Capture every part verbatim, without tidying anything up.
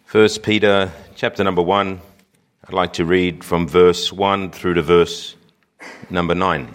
First Peter chapter number one, I'd like to read from verse one through to verse number nine.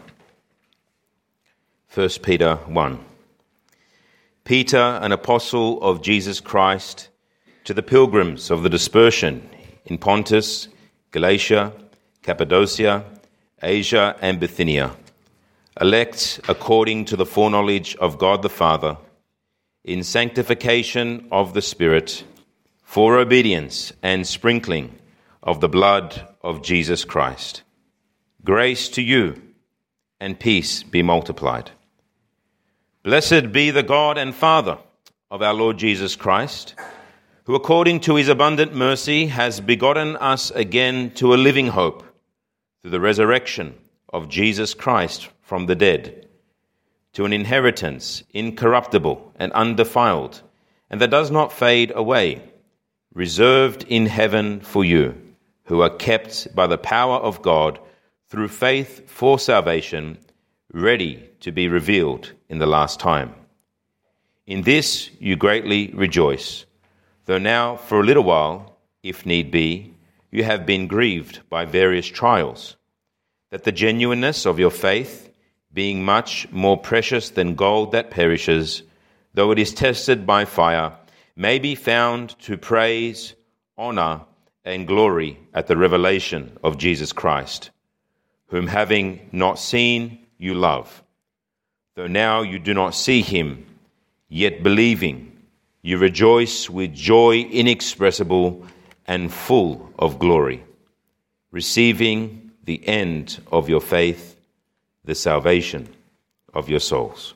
First Peter one. Peter, an apostle of Jesus Christ, to the pilgrims of the dispersion in Pontus, Galatia, Cappadocia, Asia, and Bithynia, elect according to the foreknowledge of God the Father, in sanctification of the Spirit, for obedience and sprinkling of the blood of Jesus Christ. Grace to you and peace be multiplied. Blessed be the God and Father of our Lord Jesus Christ, who according to his abundant mercy has begotten us again to a living hope through the resurrection of Jesus Christ from the dead, to an inheritance incorruptible and undefiled, and that does not fade away, reserved in heaven for you, who are kept by the power of God through faith for salvation, ready to be revealed in the last time. In this you greatly rejoice, though now for a little while, if need be, you have been grieved by various trials, that the genuineness of your faith, being much more precious than gold that perishes, though it is tested by fire, may be found to praise, honor, and glory at the revelation of Jesus Christ, whom having not seen, you love. Though now you do not see him, yet believing, you rejoice with joy inexpressible and full of glory, receiving the end of your faith, the salvation of your souls.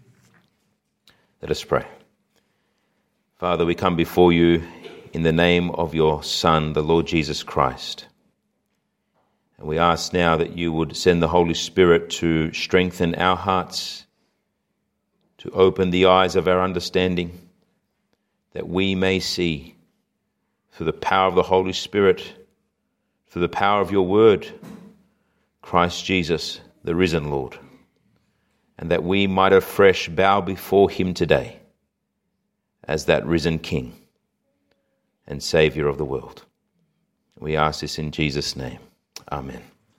Let us pray. Father, we come before you in the name of your Son, the Lord Jesus Christ. And we ask now that you would send the Holy Spirit to strengthen our hearts, to open the eyes of our understanding, that we may see through the power of the Holy Spirit, through the power of your word, Christ Jesus, the risen Lord, and that we might afresh bow before him today as that risen King and Saviour of the world. We ask this in Jesus' name. Amen.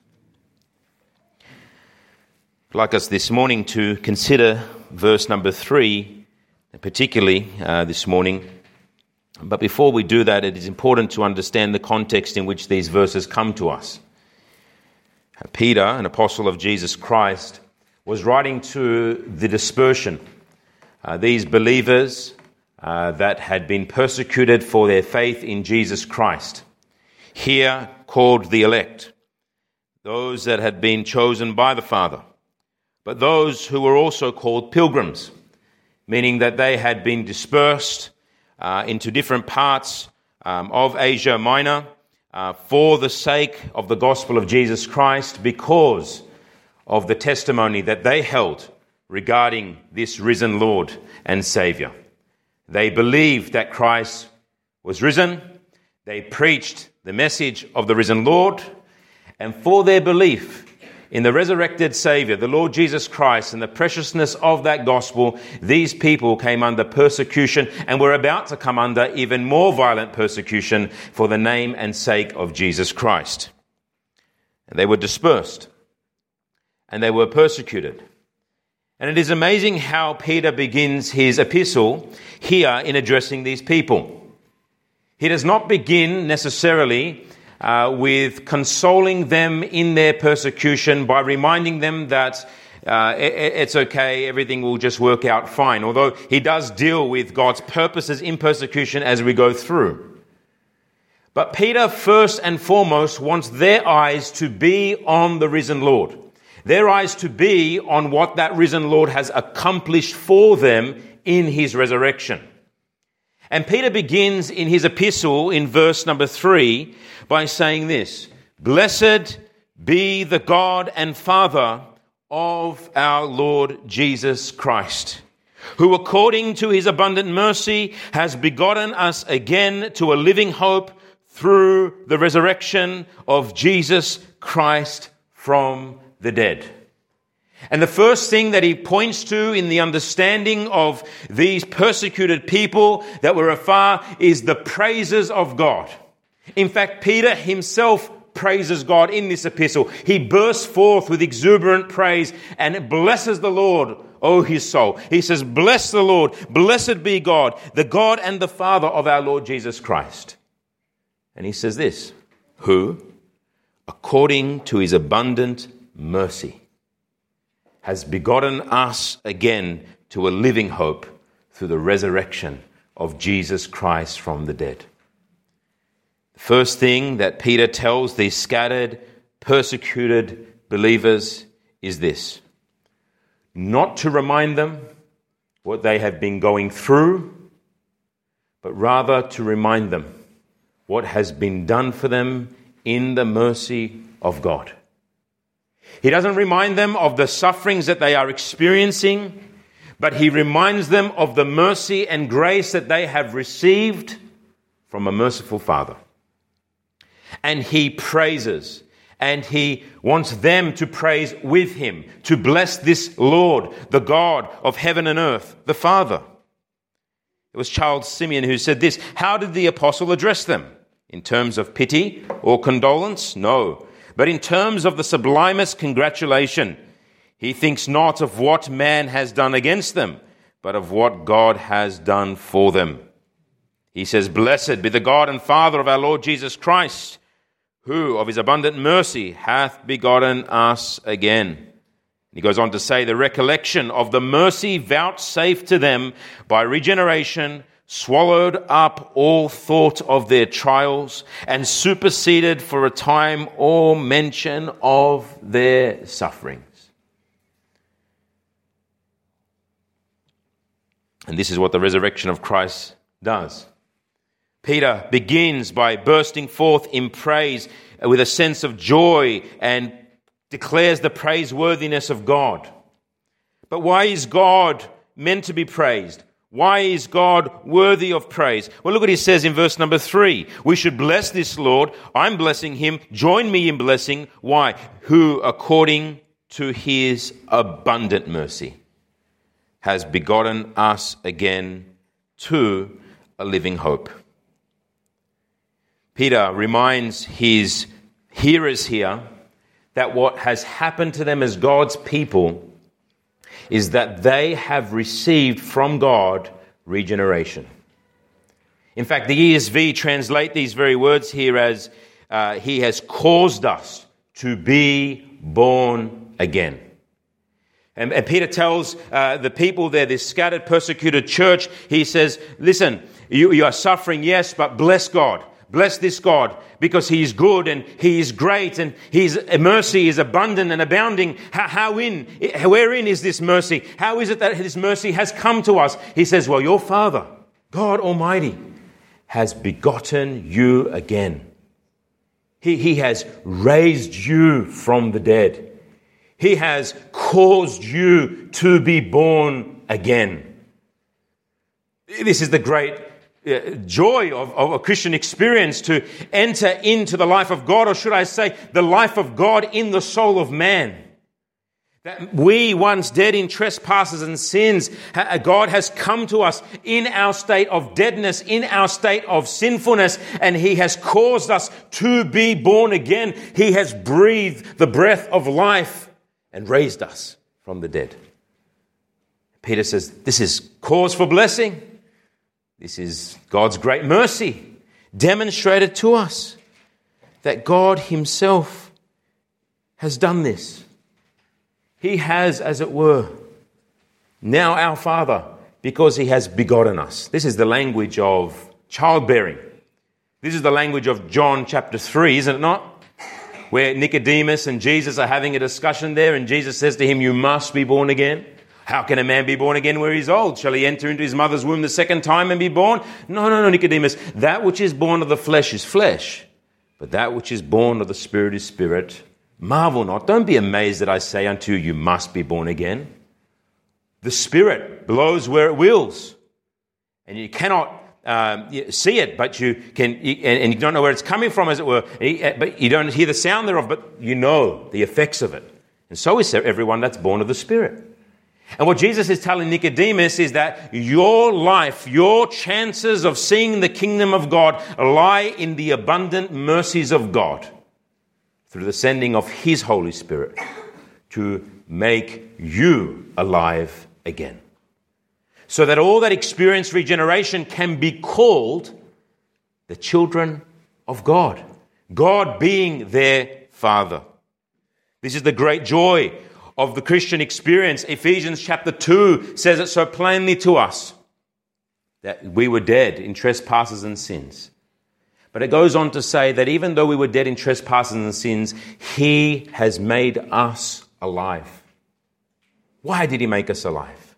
I'd like us this morning to consider verse number three, particularly uh, this morning. But before we do that, it is important to understand the context in which these verses come to us. Peter, an apostle of Jesus Christ, was writing to the dispersion, uh, these believers uh, that had been persecuted for their faith in Jesus Christ, here called the elect, those that had been chosen by the Father, but those who were also called pilgrims, meaning that they had been dispersed uh, into different parts um, of Asia Minor uh, for the sake of the gospel of Jesus Christ, because of the testimony that they held regarding this risen Lord and Saviour. They believed that Christ was risen. They preached the message of the risen Lord, and for their belief in the resurrected Saviour, the Lord Jesus Christ, and the preciousness of that gospel, these people came under persecution and were about to come under even more violent persecution for the name and sake of Jesus Christ. And they were dispersed, and they were persecuted. And it is amazing how Peter begins his epistle here in addressing these people. He does not begin necessarily uh, with consoling them in their persecution by reminding them that uh, it, it's okay, everything will just work out fine, although he does deal with God's purposes in persecution as we go through. But Peter, first and foremost, wants their eyes to be on the risen Lord. Their eyes to be on what that risen Lord has accomplished for them in his resurrection. And Peter begins in his epistle in verse number three by saying this: Blessed be the God and Father of our Lord Jesus Christ, who according to his abundant mercy has begotten us again to a living hope through the resurrection of Jesus Christ from the dead. And the first thing that he points to in the understanding of these persecuted people that were afar is the praises of God. In fact, Peter himself praises God in this epistle. He bursts forth with exuberant praise and blesses the Lord, O his soul. He says, bless the Lord, blessed be God, the God and the Father of our Lord Jesus Christ. And he says this, who, according to his abundant mercy, has begotten us again to a living hope through the resurrection of Jesus Christ from the dead. The first thing that Peter tells these scattered, persecuted believers is this: not to remind them what they have been going through, but rather to remind them what has been done for them in the mercy of God. He doesn't remind them of the sufferings that they are experiencing, but he reminds them of the mercy and grace that they have received from a merciful Father. And he praises, and he wants them to praise with him, to bless this Lord, the God of heaven and earth, the Father. It was Charles Simeon who said this: how did the apostle address them? In terms of pity or condolence? No. But in terms of the sublimest congratulation. He thinks not of what man has done against them, but of what God has done for them. He says, blessed be the God and Father of our Lord Jesus Christ, who of his abundant mercy hath begotten us again. He goes on to say, the recollection of the mercy vouchsafed to them by regeneration swallowed up all thought of their trials and superseded for a time all mention of their sufferings. And this is what the resurrection of Christ does. Peter begins by bursting forth in praise with a sense of joy and declares the praiseworthiness of God. But why is God meant to be praised? Why is God worthy of praise? Well, look what he says in verse number three. We should bless this Lord. I'm blessing him. Join me in blessing. Why? Who, according to his abundant mercy, has begotten us again to a living hope. Peter reminds his hearers here that what has happened to them as God's people is that they have received from God regeneration. In fact, the E S V translate these very words here as uh, he has caused us to be born again. And, and Peter tells uh, the people there, this scattered, persecuted church, he says, listen, you, you are suffering, yes, but bless God. Bless this God, because he is good and he is great and his mercy is abundant and abounding. How, how in, wherein is this mercy? How is it that this mercy has come to us? He says, well, your Father, God Almighty, has begotten you again. He, he has raised you from the dead. He has caused you to be born again. This is the great joy of, of a Christian experience, to enter into the life of God, or should I say, the life of God in the soul of man. That we, once dead in trespasses and sins, God has come to us in our state of deadness, in our state of sinfulness, and he has caused us to be born again. He has breathed the breath of life and raised us from the dead. Peter says, this is cause for blessing. This is God's great mercy demonstrated to us, that God himself has done this. He has, as it were, now our Father, because he has begotten us. This is the language of childbearing. This is the language of John chapter three, isn't it not? Where Nicodemus and Jesus are having a discussion there, and Jesus says to him, you must be born again. How can a man be born again where he's old? Shall he enter into his mother's womb the second time and be born? No, no, no, Nicodemus. That which is born of the flesh is flesh, but that which is born of the Spirit is spirit. Marvel not. Don't be amazed that I say unto you, you must be born again. The Spirit blows where it wills, and you cannot um, see it, but you can, you, and, and you don't know where it's coming from, as it were. But you don't hear the sound thereof, but you know the effects of it. And so is everyone that's born of the Spirit. And what Jesus is telling Nicodemus is that your life, your chances of seeing the kingdom of God lie in the abundant mercies of God through the sending of His Holy Spirit to make you alive again. So that all that experience regeneration can be called the children of God. God being their Father. This is the great joy of the Christian experience. Ephesians chapter two says it so plainly to us that we were dead in trespasses and sins. But it goes on to say that even though we were dead in trespasses and sins, He has made us alive. Why did He make us alive?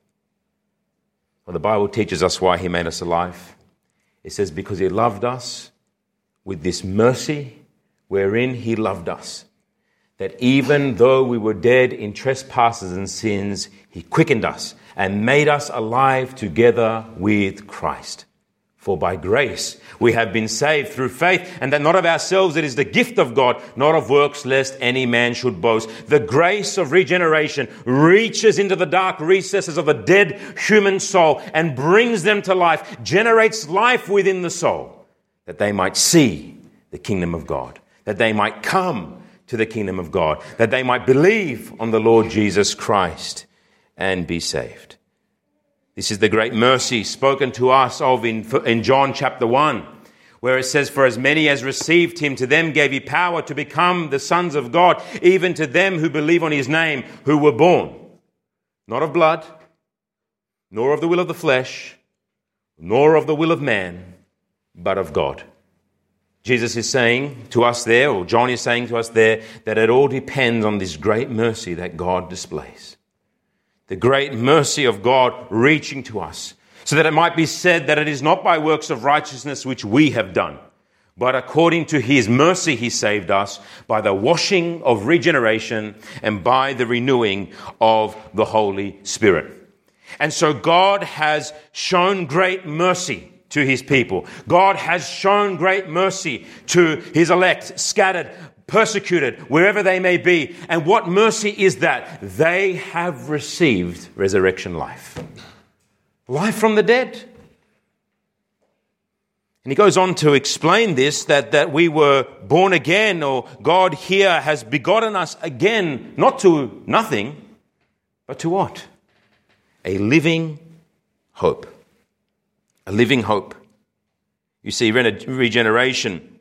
Well, the Bible teaches us why He made us alive. It says because He loved us with this mercy wherein He loved us. That even though we were dead in trespasses and sins, He quickened us and made us alive together with Christ. For by grace we have been saved through faith, and that not of ourselves, it is the gift of God, not of works, lest any man should boast. The grace of regeneration reaches into the dark recesses of the dead human soul and brings them to life, generates life within the soul, that they might see the kingdom of God, that they might come to the kingdom of God, that they might believe on the Lord Jesus Christ and be saved. This is the great mercy spoken to us of in, in John chapter one, where it says, for as many as received Him, to them gave He power to become the sons of God, even to them who believe on His name, who were born, not of blood, nor of the will of the flesh, nor of the will of man, but of God. Jesus is saying to us there, or John is saying to us there, that it all depends on this great mercy that God displays. The great mercy of God reaching to us, so that it might be said that it is not by works of righteousness which we have done, but according to His mercy He saved us by the washing of regeneration and by the renewing of the Holy Spirit. And so God has shown great mercy to His people. God has shown great mercy to His elect, scattered, persecuted, wherever they may be. And what mercy is that? They have received resurrection life. Life from the dead. And he goes on to explain this, that, that we were born again, or God here has begotten us again, not to nothing, but to what? A living hope. A living hope. You see, regeneration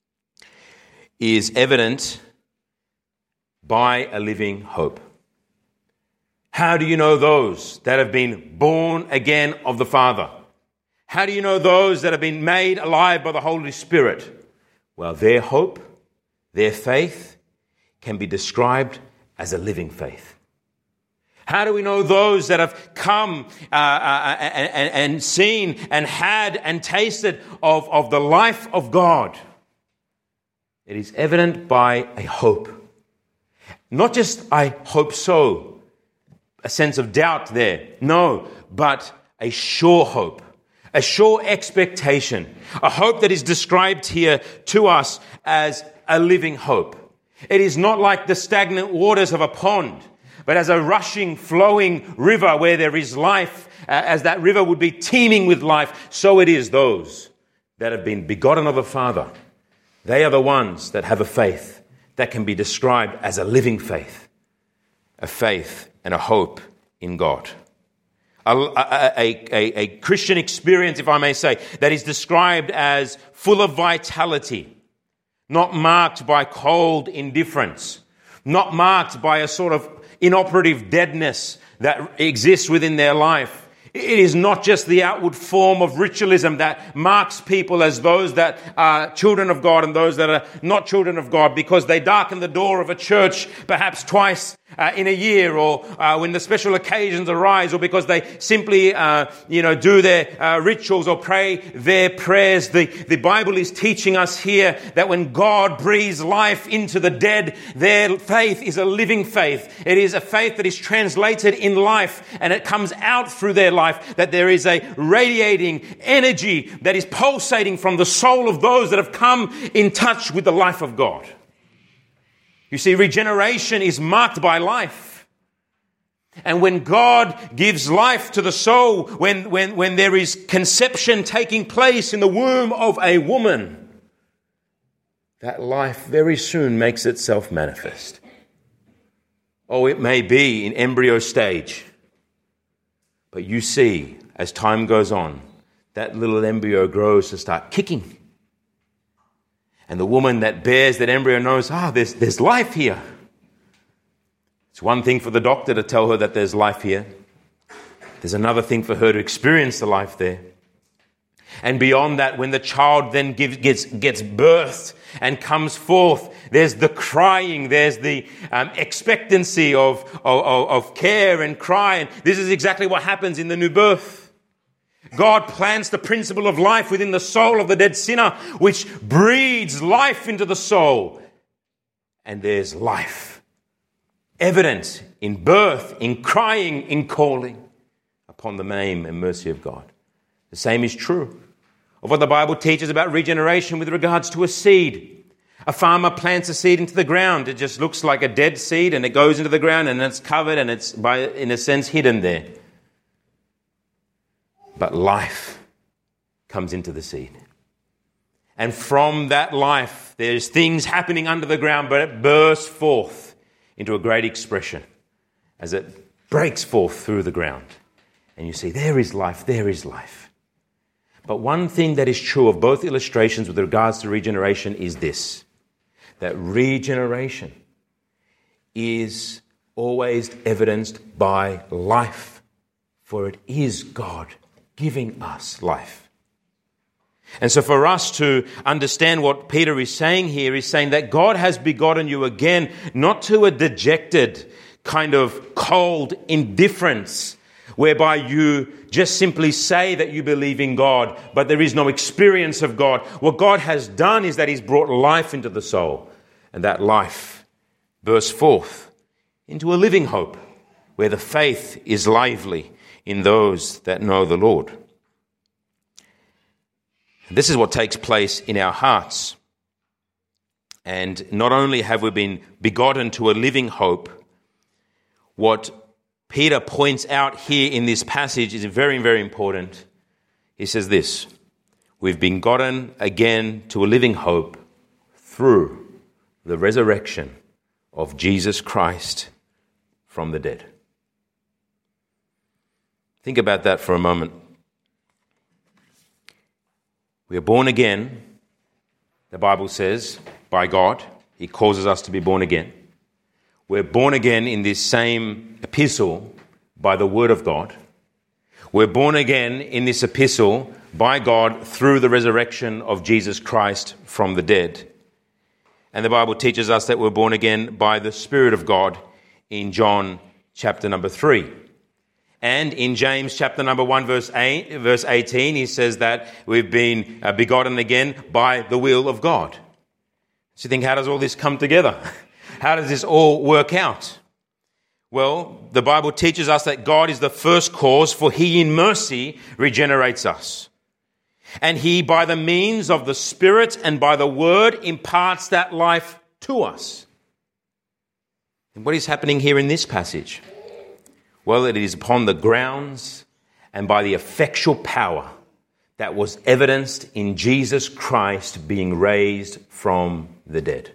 is evident by a living hope. How do you know those that have been born again of the Father? How do you know those that have been made alive by the Holy Spirit? Well, their hope, their faith can be described as a living faith. How do we know those that have come uh, uh, and, and seen and had and tasted of, of the life of God? It is evident by a hope. Not just I hope so, a sense of doubt there. No, but a sure hope, a sure expectation, a hope that is described here to us as a living hope. It is not like the stagnant waters of a pond, but as a rushing, flowing river where there is life, uh, as that river would be teeming with life, so it is those that have been begotten of the Father. They are the ones that have a faith that can be described as a living faith, a faith and a hope in God. A, a, a, a Christian experience, if I may say, that is described as full of vitality, not marked by cold indifference, not marked by a sort of inoperative deadness that exists within their life. It is not just the outward form of ritualism that marks people as those that are children of God and those that are not children of God, because they darken the door of a church perhaps twice uh, in a year, or uh, when the special occasions arise, or because they simply, uh, you know, do their uh, rituals or pray their prayers. The, the Bible is teaching us here that when God breathes life into the dead, their faith is a living faith. It is a faith that is translated in life, and it comes out through their life, that there is a radiating energy that is pulsating from the soul of those that have come in touch with the life of God. You see, regeneration is marked by life. And when God gives life to the soul, when, when, when there is conception taking place in the womb of a woman, that life very soon makes itself manifest. Oh, it may be in embryo stage, but you see, as time goes on, that little embryo grows to start kicking. And the woman that bears that embryo knows, ah, there's, there's life here. It's one thing for the doctor to tell her that there's life here. There's another thing for her to experience the life there. And beyond that, when the child then gives, gets, gets birthed and comes forth, there's the crying, there's the um, expectancy of, of, of care and cry. And this is exactly what happens in the new birth. God plants the principle of life within the soul of the dead sinner, which breathes life into the soul. And there's life, evident in birth, in crying, in calling upon the name and mercy of God. The same is true of what the Bible teaches about regeneration with regards to a seed. A farmer plants a seed into the ground. It just looks like a dead seed, and it goes into the ground, and it's covered, and it's, by, in a sense, hidden there. But life comes into the seed. And from that life, there's things happening under the ground, but it bursts forth into a great expression as it breaks forth through the ground. And you see, there is life, there is life. But one thing that is true of both illustrations with regards to regeneration is this, that regeneration is always evidenced by life, for it is God giving us life. And so for us to understand what Peter is saying here is saying that God has begotten you again, not to a dejected kind of cold indifference, whereby you just simply say that you believe in God, but there is no experience of God. What God has done is that He's brought life into the soul, and that life bursts forth into a living hope, where the faith is lively in those that know the Lord. This is what takes place in our hearts. And not only have we been begotten to a living hope, what Peter points out here in this passage is very, very important. He says this, we've been begotten again to a living hope through the resurrection of Jesus Christ from the dead. Think about that for a moment. We are born again, the Bible says, by God. He causes us to be born again. We're born again in this same epistle by the Word of God. We're born again in this epistle by God through the resurrection of Jesus Christ from the dead. And the Bible teaches us that we're born again by the Spirit of God in John chapter number three. And in James chapter number one, verse eight, verse eighteen, he says that we've been uh, begotten again by the will of God. So you think, how does all this come together? How does this all work out? Well, the Bible teaches us that God is the first cause, for He in mercy regenerates us. And He, by the means of the Spirit and by the Word, imparts that life to us. And what is happening here in this passage? Well, it is upon the grounds and by the effectual power that was evidenced in Jesus Christ being raised from the dead.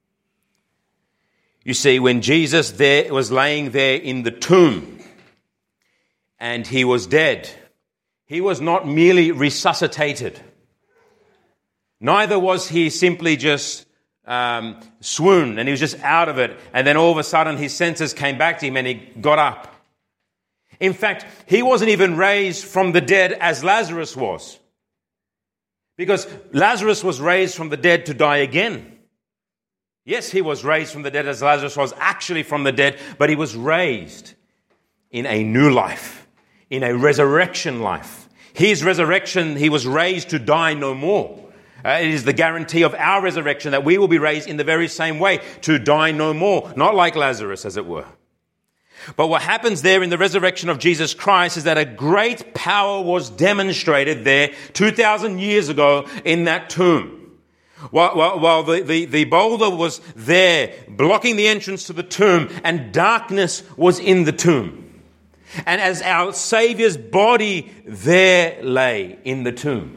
You see, when Jesus there was laying there in the tomb and He was dead, He was not merely resuscitated. Neither was He simply just um, swooned and He was just out of it, and then all of a sudden His senses came back to Him and He got up. In fact, He wasn't even raised from the dead as Lazarus was. Because Lazarus was raised from the dead to die again. Yes, he was raised from the dead as Lazarus was actually from the dead, but he was raised in a new life, in a resurrection life. His resurrection, he was raised to die no more. Uh, it is the guarantee of our resurrection that we will be raised in the very same way, to die no more, not like Lazarus, as it were. But what happens there in the resurrection of Jesus Christ is that a great power was demonstrated there two thousand years ago in that tomb. While, while, while the, the, the boulder was there, blocking the entrance to the tomb, and darkness was in the tomb. And as our Saviour's body there lay in the tomb,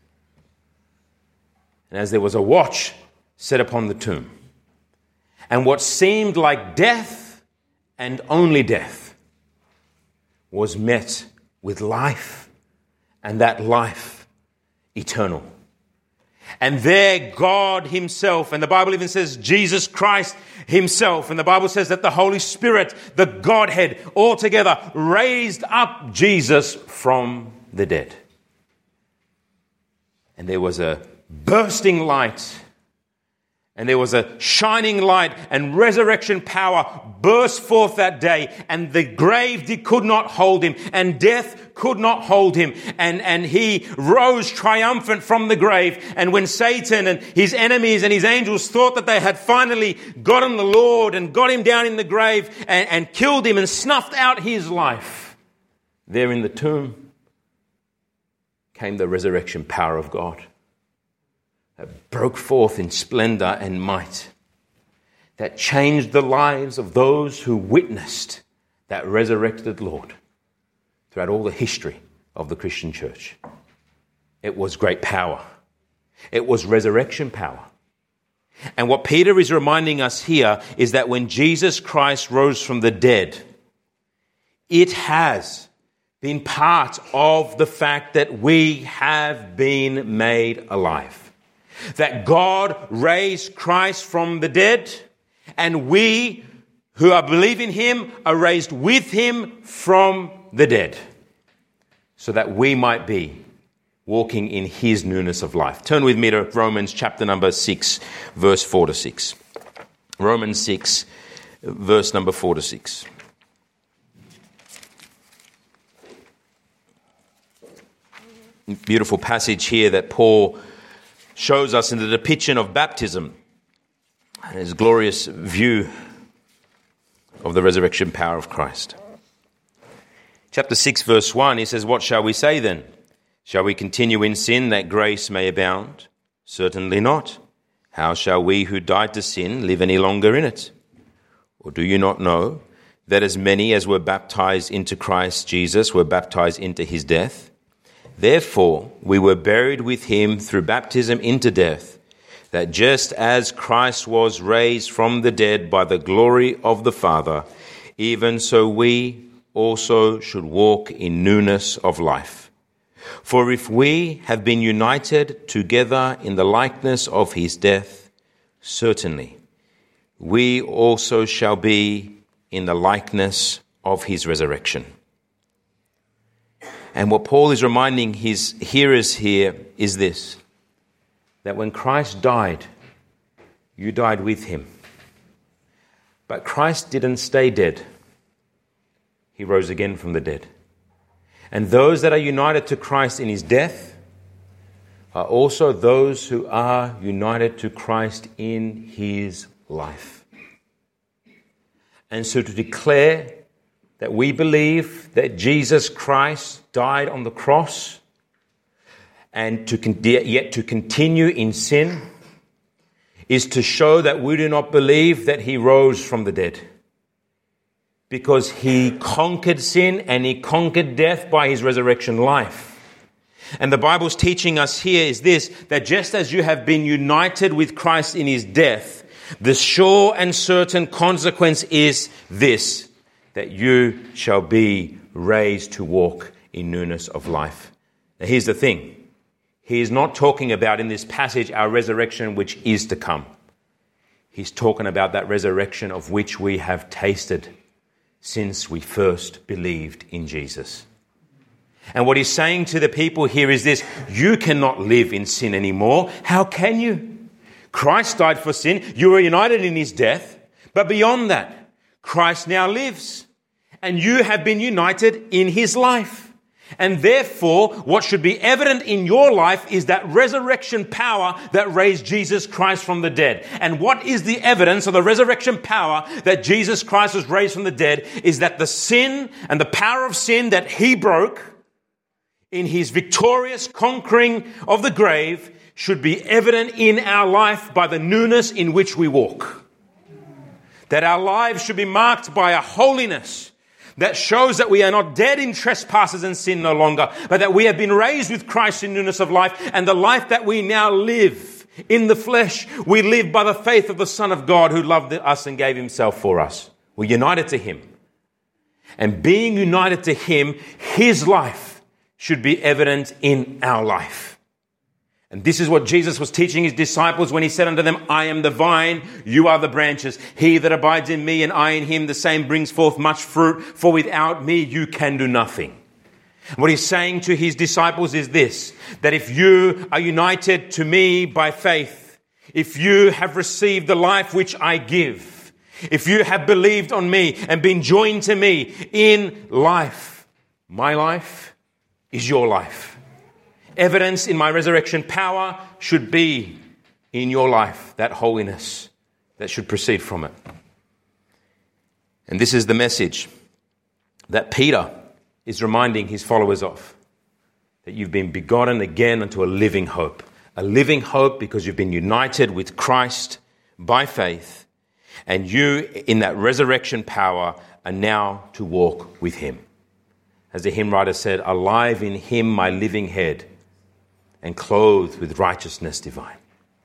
and as there was a watch set upon the tomb, and what seemed like death and only death was met with life, and that life eternal. And there God himself, and the Bible even says Jesus Christ himself, and the Bible says that the Holy Spirit, the Godhead, all together raised up Jesus from the dead. And there was a bursting light, and there was a shining light, and resurrection power burst forth that day, and the grave did, could not hold him, and death could not hold him, and, and he rose triumphant from the grave. And when Satan and his enemies and his angels thought that they had finally gotten the Lord and got him down in the grave and, and killed him and snuffed out his life, there in the tomb came the resurrection power of God that broke forth in splendor and might, that changed the lives of those who witnessed that resurrected Lord throughout all the history of the Christian church. It was great power. It was resurrection power. And what Peter is reminding us here is that when Jesus Christ rose from the dead, it has been part of the fact that we have been made alive. That God raised Christ from the dead, and we who are believe in him are raised with him from the dead, so that we might be walking in his newness of life. Turn with me to Romans chapter number six, verse four to six. Romans six, verse number four to six. Beautiful passage here that Paul shows us in the depiction of baptism and his glorious view of the resurrection power of Christ. Chapter six, verse one, he says, "What shall we say then? Shall we continue in sin that grace may abound? Certainly not. How shall we who died to sin live any longer in it? Or do you not know that as many as were baptized into Christ Jesus were baptized into his death? Therefore, we were buried with him through baptism into death, that just as Christ was raised from the dead by the glory of the Father, even so we also should walk in newness of life. For if we have been united together in the likeness of his death, certainly we also shall be in the likeness of his resurrection." And what Paul is reminding his hearers here is this, that when Christ died, you died with him. But Christ didn't stay dead. He rose again from the dead. And those that are united to Christ in his death are also those who are united to Christ in his life. And so to declare that we believe that Jesus Christ died on the cross and to con- yet to continue in sin is to show that we do not believe that he rose from the dead, because he conquered sin and he conquered death by his resurrection life. And the Bible's teaching us here is this, that just as you have been united with Christ in his death, the sure and certain consequence is this, that you shall be raised to walk in newness of life. Now here's the thing. He is not talking about in this passage our resurrection which is to come. He's talking about that resurrection of which we have tasted since we first believed in Jesus. And what he's saying to the people here is this, you cannot live in sin anymore. How can you? Christ died for sin. You were united in his death. But beyond that, Christ now lives. And you have been united in his life. And therefore, what should be evident in your life is that resurrection power that raised Jesus Christ from the dead. And what is the evidence of the resurrection power that Jesus Christ was raised from the dead is that the sin and the power of sin that he broke in his victorious conquering of the grave should be evident in our life by the newness in which we walk. That our lives should be marked by a holiness that shows that we are not dead in trespasses and sin no longer, but that we have been raised with Christ in newness of life, and the life that we now live in the flesh, we live by the faith of the Son of God who loved us and gave himself for us. We're united to him. And being united to him, his life should be evident in our life. And this is what Jesus was teaching his disciples when he said unto them, I am the vine, you are the branches. He that abides in me and I in him, the same brings forth much fruit, for without me you can do nothing. And what he's saying to his disciples is this, that if you are united to me by faith, if you have received the life which I give, if you have believed on me and been joined to me in life, my life is your life. Evidence in my resurrection power should be in your life, that holiness that should proceed from it. And this is the message that Peter is reminding his followers of, that you've been begotten again unto a living hope. A living hope because you've been united with Christ by faith, and you in that resurrection power are now to walk with him. As the hymn writer said, alive in him my living head, and clothed with righteousness divine.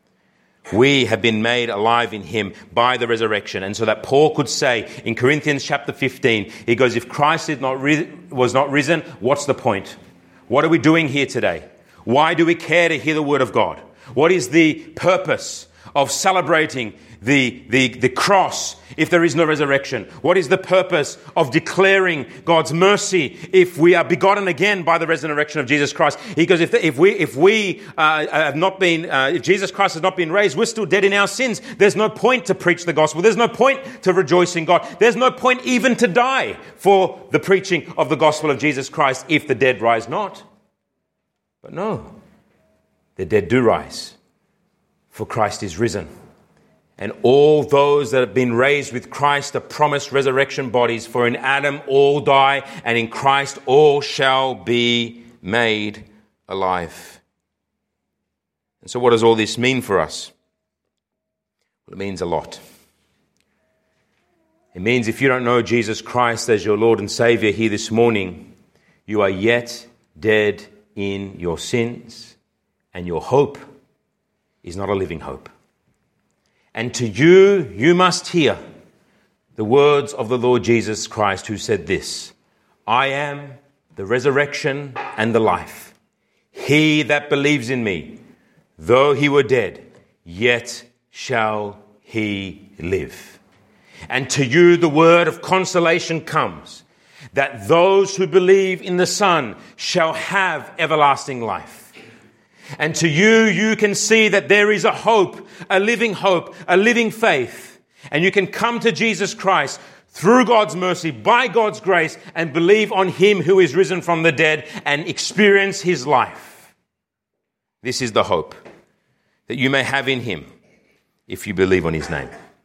We have been made alive in him by the resurrection. And so that Paul could say in Corinthians chapter fifteen, he goes, if Christ did not ri- was not risen, what's the point? What are we doing here today? Why do we care to hear the word of God? What is the purpose of celebrating the, the, the cross if there is no resurrection? What is the purpose of declaring God's mercy if we are begotten again by the resurrection of Jesus Christ? He goes, if, the, if we, if we uh, have not been, uh, if Jesus Christ has not been raised, we're still dead in our sins. There's no point to preach the gospel. There's no point to rejoice in God. There's no point even to die for the preaching of the gospel of Jesus Christ if the dead rise not. But no, the dead do rise, for Christ is risen. And all those that have been raised with Christ are promised resurrection bodies. For in Adam all die, and in Christ all shall be made alive. And so what does all this mean for us? Well, it means a lot. It means if you don't know Jesus Christ as your Lord and Savior here this morning, you are yet dead in your sins, and your hope is not a living hope. And to you, you must hear the words of the Lord Jesus Christ, who said this, I am the resurrection and the life. He that believes in me, though he were dead, yet shall he live. And to you the word of consolation comes, that those who believe in the Son shall have everlasting life. And to you, you can see that there is a hope, a living hope, a living faith. And you can come to Jesus Christ through God's mercy, by God's grace, and believe on him who is risen from the dead and experience his life. This is the hope that you may have in him if you believe on his name.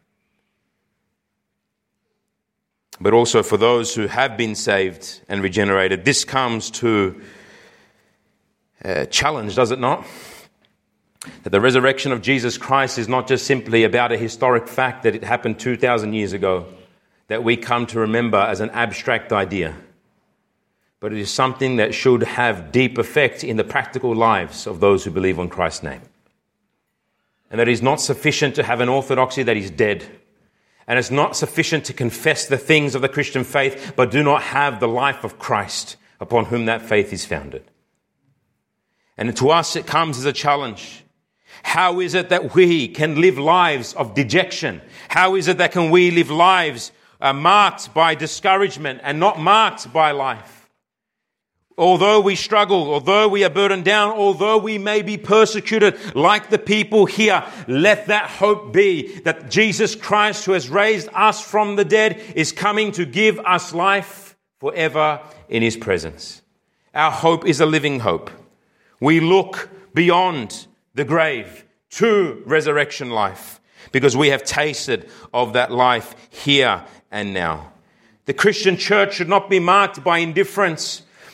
But also for those who have been saved and regenerated, this comes to Uh, challenge, does it not? That the resurrection of Jesus Christ is not just simply about a historic fact that it happened two thousand years ago, that we come to remember as an abstract idea, but it is something that should have deep effect in the practical lives of those who believe on Christ's name. And that it is not sufficient to have an orthodoxy that is dead, and it's not sufficient to confess the things of the Christian faith, but do not have the life of Christ upon whom that faith is founded. And to us it comes as a challenge. How is it that we can live lives of dejection? How is it that can we live lives uh, marked by discouragement and not marked by life? Although we struggle, although we are burdened down, although we may be persecuted like the people here, let that hope be that Jesus Christ, who has raised us from the dead, is coming to give us life forever in his presence. Our hope is a living hope. We look beyond the grave to resurrection life because we have tasted of that life here and now. The Christian church should not be marked by indifference,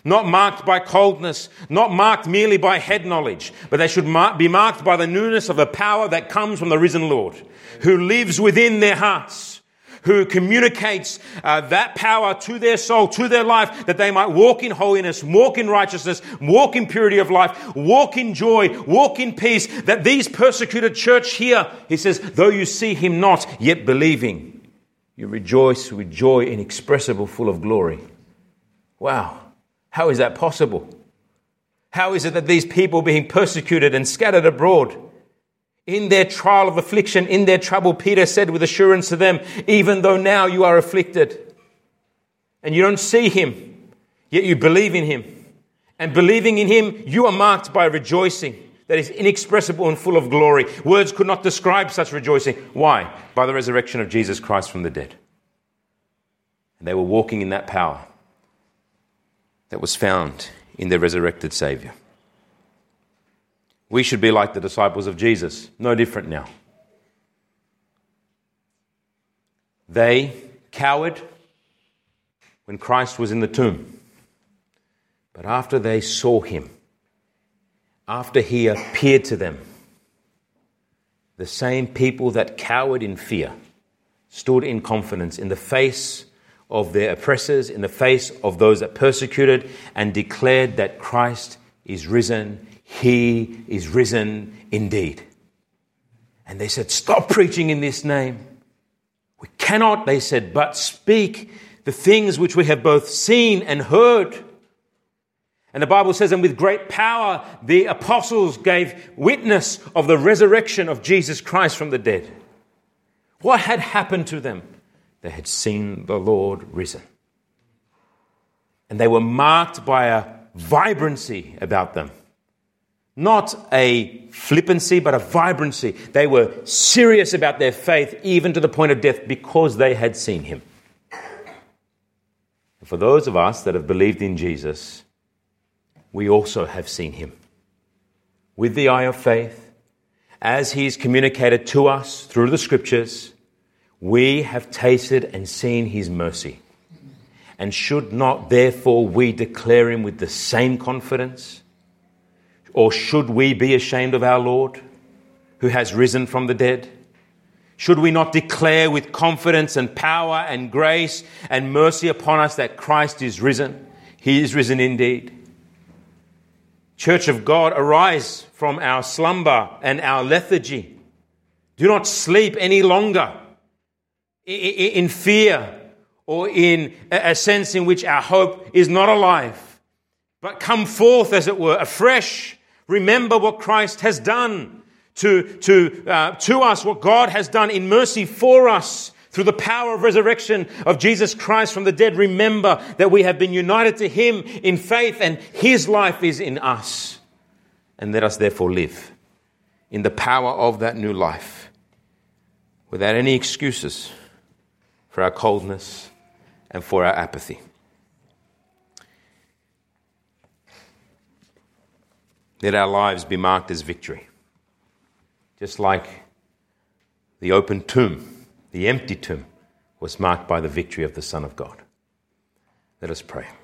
not marked by coldness, not marked merely by head knowledge, but they should mar- be marked by the newness of the power that comes from the risen Lord, who lives within their hearts, who communicates uh, that power to their soul, to their life, that they might walk in holiness, walk in righteousness, walk in purity of life, walk in joy, walk in peace. That these persecuted church here, he says, though you see him not, yet believing, you rejoice with joy inexpressible, full of glory. Wow. How is that possible? How is it that these people being persecuted and scattered abroad, in their trial of affliction, in their trouble, Peter said with assurance to them, even though now you are afflicted and you don't see him, yet you believe in him. And believing in him, you are marked by rejoicing that is inexpressible and full of glory. Words could not describe such rejoicing. Why? By the resurrection of Jesus Christ from the dead. And they were walking in that power that was found in their resurrected Savior. We should be like the disciples of Jesus, no different now. They cowered when Christ was in the tomb. But after they saw him, after he appeared to them, the same people that cowered in fear stood in confidence in the face of their oppressors, in the face of those that persecuted, and declared that Christ is risen. He is risen indeed. And they said, stop preaching in this name. We cannot, they said, but speak the things which we have both seen and heard. And the Bible says, and with great power, the apostles gave witness of the resurrection of Jesus Christ from the dead. What had happened to them? They had seen the Lord risen. And they were marked by a vibrancy about them. Not a flippancy, but a vibrancy. They were serious about their faith, even to the point of death, because they had seen him. And for those of us that have believed in Jesus, we also have seen him. With the eye of faith, as he is communicated to us through the scriptures, we have tasted and seen his mercy. And should not, therefore, we declare him with the same confidence? Or should we be ashamed of our Lord, who has risen from the dead? Should we not declare with confidence and power and grace and mercy upon us that Christ is risen? He is risen indeed. Church of God, arise from our slumber and our lethargy. Do not sleep any longer in fear or in a sense in which our hope is not alive, but come forth, as it were, afresh. Remember what Christ has done to, to, uh, to us, what God has done in mercy for us through the power of resurrection of Jesus Christ from the dead. Remember that we have been united to him in faith and his life is in us. And let us therefore live in the power of that new life without any excuses for our coldness and for our apathy. Let our lives be marked as victory. Just like the open tomb, the empty tomb, was marked by the victory of the Son of God. Let us pray.